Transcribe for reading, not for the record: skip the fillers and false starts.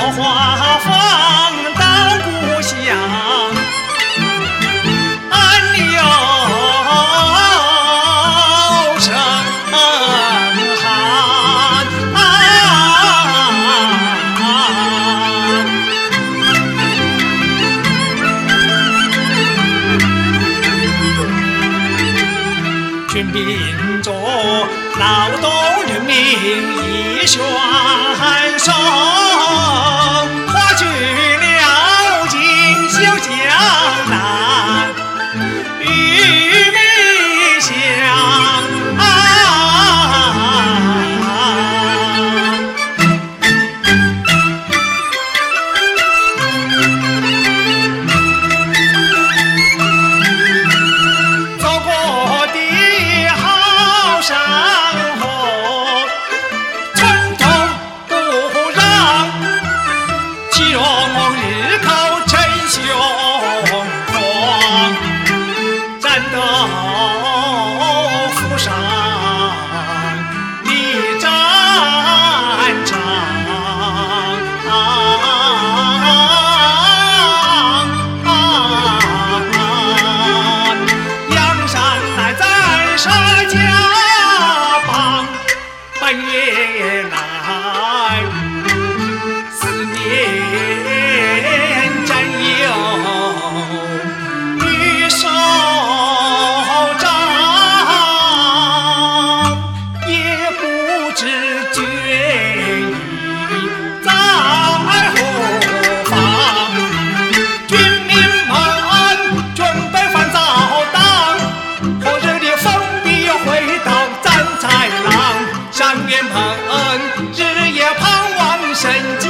花放到故乡，安有生寒。军兵着劳动人民一宣声，化去了锦绣江南与民乡。走过的好山河，寸头不让，岂容日寇逞凶狂。战斗府上立战场，梁山来在沙家浜，半夜来思念战友与首长，也不知决意在何方。军民们准备翻早当，火热的风必回到战豺狼。山原们日夜盼望神。